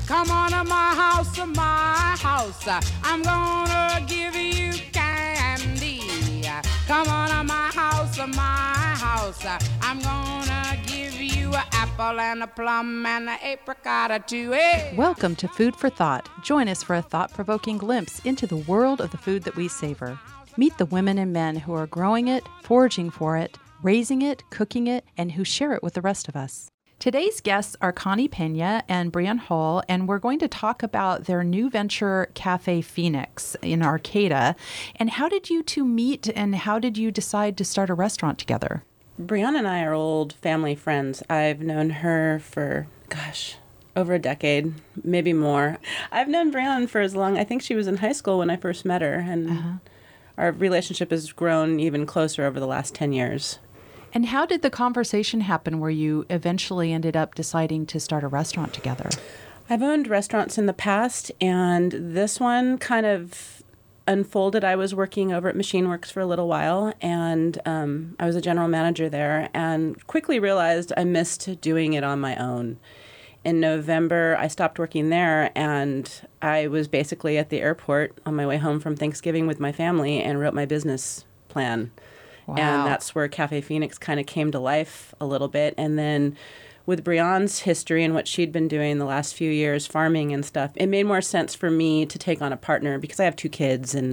Come on to my house, my house. I'm gonna give you candy. Come on to my house, my house. I'm gonna give you an apple and a plum and an apricot too. Hey. Welcome to Food for Thought. Join us for a thought-provoking glimpse into the world of the food that we savor. Meet the women and men who are growing it, foraging for it, raising it, cooking it, and who share it with the rest of us. Today's guests are Connie Pena and Brianne Hall, and we're going to talk about their new venture, Cafe Phoenix, in Arcata. And how did you two meet, and how did you decide to start a restaurant together? Brianne and I are old family friends. I've known her for, over a decade, maybe more. I've known Brianne for as long, I think she was in high school when I first met her, and our relationship has grown even closer over the last 10 years. And how did the conversation happen where you eventually ended up deciding to start a restaurant together? I've owned restaurants in the past, and this one kind of unfolded. I was working over at Machine Works for a little while, and I was a general manager there, and quickly realized I missed doing it on my own. In November, I stopped working there, and I was basically at the airport on my way home from Thanksgiving with my family and wrote my business plan. Wow. And that's where Cafe Phoenix kind of came to life a little bit. And then with Brianne's history and what she'd been doing the last few years, farming and stuff, it made more sense for me to take on a partner because I have 2 kids and,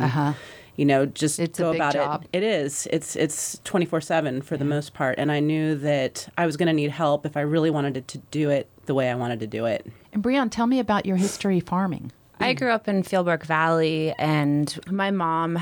just it's go a big about job. it. It is. It's 24/7 for the most part. And I knew that I was going to need help if I really wanted to do it the way I wanted to do it. And Brianne, tell me about your history farming. I grew up in Fieldbrook Valley, and my mom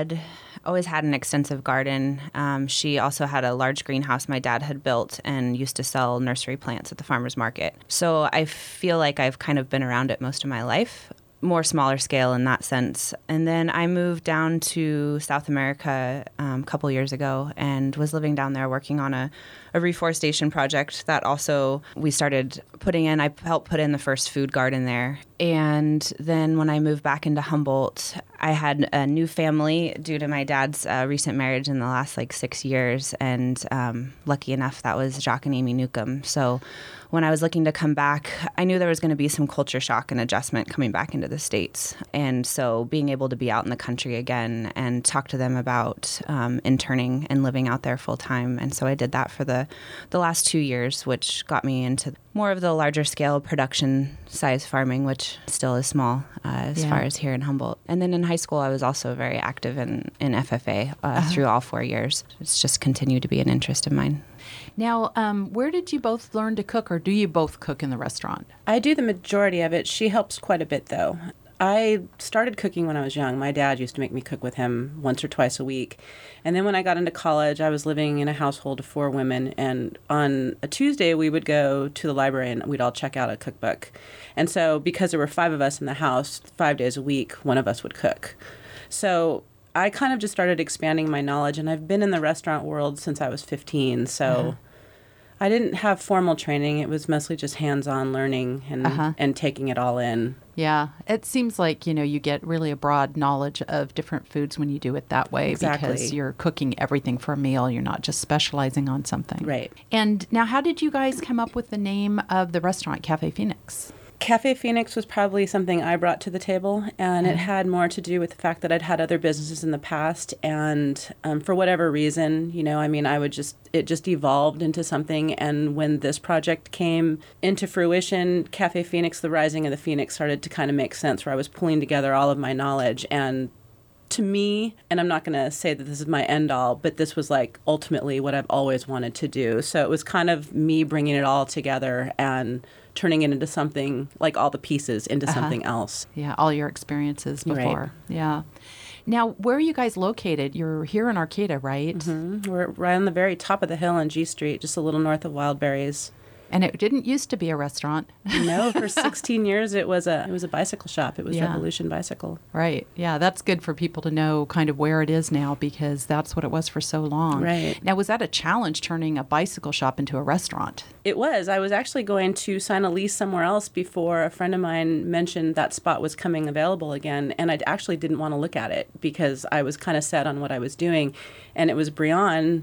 always had an extensive garden. She also had a large greenhouse my dad had built and used to sell nursery plants at the farmer's market. So I feel like I've kind of been around it most of my life, more smaller scale in that sense. And then I moved down to South America a couple years ago and was living down there working on a reforestation project that also we started putting in. I helped put in the first food garden there. And then when I moved back into Humboldt, I had a new family due to my dad's recent marriage in the last 6 years. And lucky enough, that was Jacques and Amy Newcomb. So when I was looking to come back, I knew there was going to be some culture shock and adjustment coming back into the States. And so being able to be out in the country again and talk to them about interning and living out there full time. And so I did that for the last 2 years, which got me into more of the larger scale production size farming, which still is small as far as here in Humboldt. And then in high school, I was also very active in FFA through all 4 years. It's just continued to be an interest of mine. Now, where did you both learn to cook, or do you both cook in the restaurant? I do the majority of it. She helps quite a bit, though. I started cooking when I was young. My dad used to make me cook with him once or twice a week. And then when I got into college, I was living in a household of 4 women. And on a Tuesday, we would go to the library and we'd all check out a cookbook. And so because there were 5 of us in the house, 5 days a week, one of us would cook. So I kind of just started expanding my knowledge. And I've been in the restaurant world since I was 15. So I didn't have formal training. It was mostly just hands-on learning and taking it all in. Yeah, it seems like, you get really a broad knowledge of different foods when you do it that way. Exactly. Because you're cooking everything for a meal. You're not just specializing on something. Right. And now, how did you guys come up with the name of the restaurant, Cafe Phoenix? Cafe Phoenix was probably something I brought to the table, and it had more to do with the fact that I'd had other businesses in the past, and for whatever reason, it just evolved into something, and when this project came into fruition, Cafe Phoenix, the Rising of the Phoenix, started to kind of make sense, where I was pulling together all of my knowledge, and to me, and I'm not going to say that this is my end all, but this was ultimately what I've always wanted to do. So it was kind of me bringing it all together and turning it into something, all the pieces into something else. Yeah, all your experiences before. Right. Yeah. Now, where are you guys located? You're here in Arcata, right? Mm-hmm. We're right on the very top of the hill on G Street, just a little north of Wildberries. And it didn't used to be a restaurant. No, for 16 years it was a bicycle shop. It was Revolution Bicycle. Right. Yeah, that's good for people to know kind of where it is now, because that's what it was for so long. Right. Now, was that a challenge, turning a bicycle shop into a restaurant? It was. I was actually going to sign a lease somewhere else before a friend of mine mentioned that spot was coming available again, and I actually didn't want to look at it because I was kind of set on what I was doing. And it was Brianne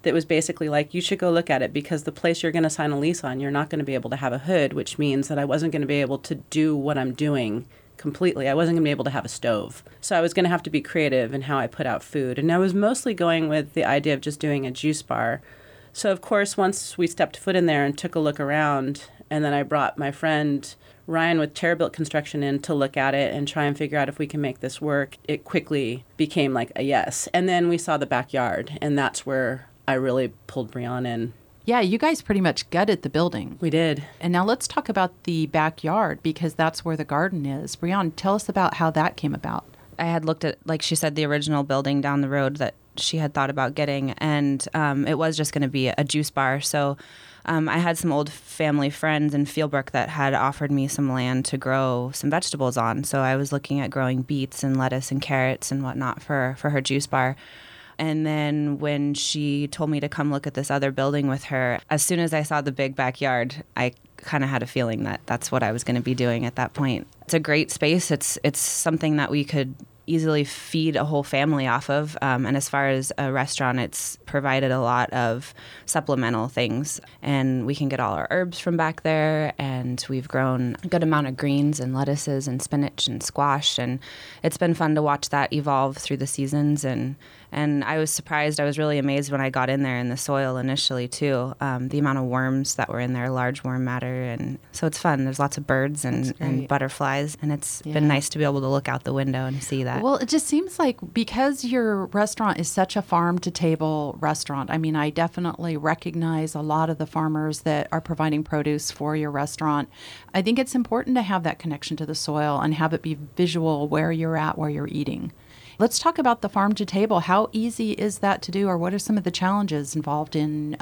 that was basically like, you should go look at it because the place you're going to sign a lease on, you're not going to be able to have a hood, which means that I wasn't going to be able to do what I'm doing completely. I wasn't going to be able to have a stove. So I was going to have to be creative in how I put out food. And I was mostly going with the idea of just doing a juice bar. So, of course, once we stepped foot in there and took a look around, and then I brought my friend Ryan with Terrabuilt Construction in to look at it and try and figure out if we can make this work, it quickly became like a yes. And then we saw the backyard, and that's where I really pulled Brianne in. Yeah, you guys pretty much gutted the building. We did. And now let's talk about the backyard because that's where the garden is. Brianne, tell us about how that came about. I had looked at, like she said, the original building down the road that she had thought about getting, and it was just going to be a juice bar. So I had some old family friends in Fieldbrook that had offered me some land to grow some vegetables on. So I was looking at growing beets and lettuce and carrots and whatnot for her juice bar. And then when she told me to come look at this other building with her, as soon as I saw the big backyard, I kind of had a feeling that that's what I was going to be doing at that point. It's a great space. It's something that we could easily feed a whole family off of. And as far as a restaurant, it's provided a lot of supplemental things. And we can get all our herbs from back there. And we've grown a good amount of greens and lettuces and spinach and squash. And it's been fun to watch that evolve through the seasons. And I was surprised. I was really amazed when I got in there in the soil initially, too. The amount of worms that were in there, large worm matter. And so it's fun. There's lots of birds and butterflies. And it's been nice to be able to look out the window and see that. Well, it just seems like because your restaurant is such a farm-to-table restaurant, I mean, I definitely recognize a lot of the farmers that are providing produce for your restaurant. I think it's important to have that connection to the soil and have it be visual where you're at, where you're eating. Let's talk about the farm to table. How easy is that to do, or what are some of the challenges involved in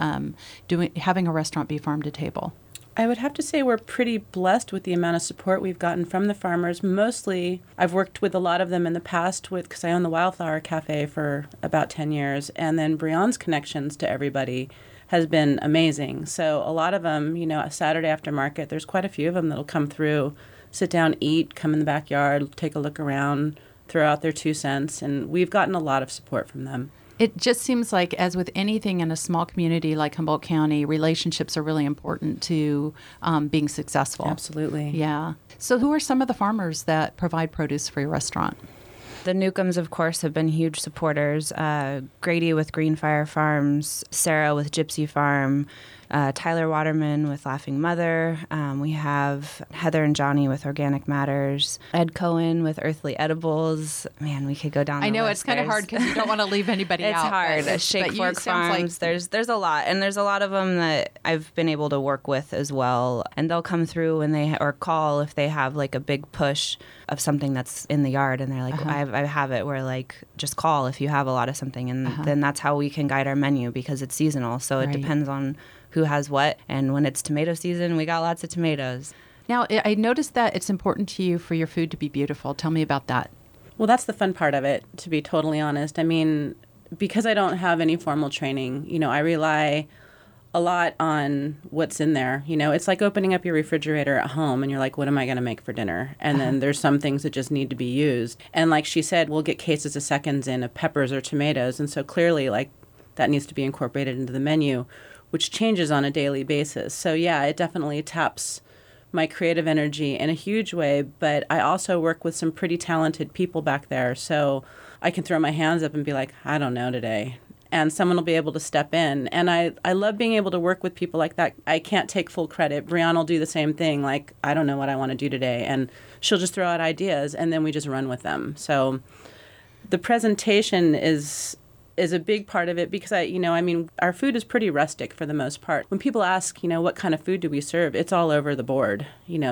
having a restaurant be farm to table? I would have to say we're pretty blessed with the amount of support we've gotten from the farmers. Mostly, I've worked with a lot of them in the past because I own the Wildflower Cafe for about 10 years, and then Brianne's connections to everybody has been amazing. So a lot of them, a Saturday after market, there's quite a few of them that'll come through, sit down, eat, come in the backyard, take a look around, throw out their 2 cents, and we've gotten a lot of support from them. It just seems like, as with anything in a small community like Humboldt County, relationships are really important to being successful. Absolutely. Yeah. So who are some of the farmers that provide produce for your restaurant? The Newcombs, of course, have been huge supporters. Grady with Greenfire Farms, Sarah with Gypsy Farm, Tyler Waterman with Laughing Mother. We have Heather and Johnny with Organic Matters. Ed Cohen with Earthly Edibles. Man, we could go down the list. I know it's kind of hard because you don't want to leave anybody out. It's hard. Shake Fork Farms. Like... There's a lot. And there's a lot of them that I've been able to work with as well. And they'll come through when or call if they have like a big push of something that's in the yard. And they're like, I have it where like, just call if you have a lot of something. And then that's how we can guide our menu because it's seasonal. So it depends on who has what. And when it's tomato season, we got lots of tomatoes. Now, I noticed that it's important to you for your food to be beautiful. Tell me about that. Well, that's the fun part of it, to be totally honest. I mean, because I don't have any formal training, I rely a lot on what's in there. It's like opening up your refrigerator at home and you're like, what am I going to make for dinner? And then there's some things that just need to be used. And like she said, we'll get cases of seconds in of peppers or tomatoes. And so clearly, like, that needs to be incorporated into the menu, which changes on a daily basis. So yeah, it definitely taps my creative energy in a huge way, but I also work with some pretty talented people back there, so I can throw my hands up and be like, I don't know today. And someone will be able to step in. And I love being able to work with people like that. I can't take full credit. Brianne will do the same thing, like, I don't know what I want to do today. And she'll just throw out ideas, and then we just run with them. So the presentation is a big part of it because our food is pretty rustic for the most part. When people ask, what kind of food do we serve, it's all over the board,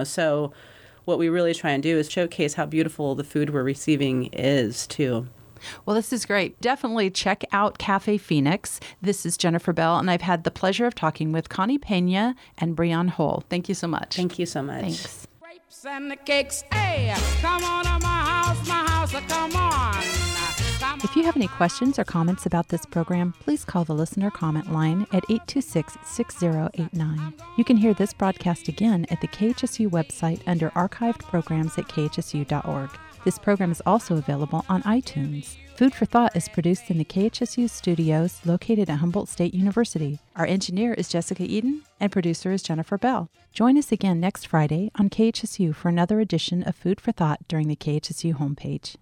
so what we really try and do is showcase how beautiful the food we're receiving is too. Well, this is great. Definitely check out Cafe Phoenix. This is Jennifer Bell, and I've had the pleasure of talking with Connie Pena and Brianne Hull. Thank you so much. Thank you so much. Thanks. Grapes and the cakes, hey, come on to my house, come on. If you have any questions or comments about this program, please call the listener comment line at 826-6089. You can hear this broadcast again at the KHSU website under archived programs at khsu.org. This program is also available on iTunes. Food for Thought is produced in the KHSU studios located at Humboldt State University. Our engineer is Jessica Eden, and producer is Jennifer Bell. Join us again next Friday on KHSU for another edition of Food for Thought during the KHSU homepage.